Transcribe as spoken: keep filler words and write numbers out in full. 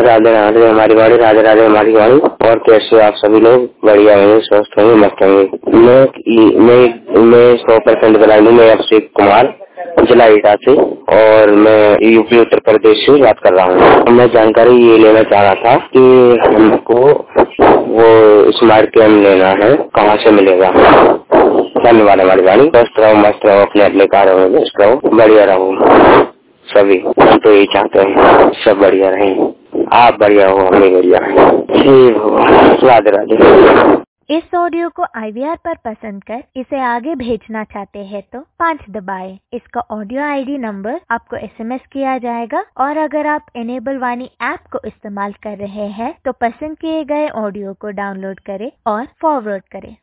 राधे राधे हमारी वाणी, राधे राधे हमारी वाणी। और कैसे आप सभी लोग? बढ़िया होंगे, स्वस्थ होंगे, मस्त होंगे। मैं मैं मैं सौ परसेंट ब्रांड हूँ। मैं अभिषेक कुमार, जिला एटा से, और मैं यूपी उत्तर प्रदेश से बात कर रहा हूँ। मैं जानकारी ये लेना चाह रहा था कि हमको वो स्मार्ट कैम लेना है, कहाँ से मिलेगा? धन्यवाद हमारी वाणी। स्वस्थ रहो, मस्त रहो, अपने अपने कार्य में व्यस्त रहो, बढ़िया रहो। सभी हम तो यही चाहते हैं, सब बढ़िया रहें। आप बढ़िया हो, हम भी बढ़िया हैं। ठीक हो, राधे राधे। इस ऑडियो को आई वी आर पर पसंद कर इसे आगे भेजना चाहते हैं तो पाँच दबाएं। इसका ऑडियो आई डी नंबर आपको एस एम एस किया जाएगा। और अगर आप इनेबल वाणी ऐप को इस्तेमाल कर रहे हैं तो पसंद किए गए ऑडियो को डाउनलोड करें और फॉरवर्ड करें।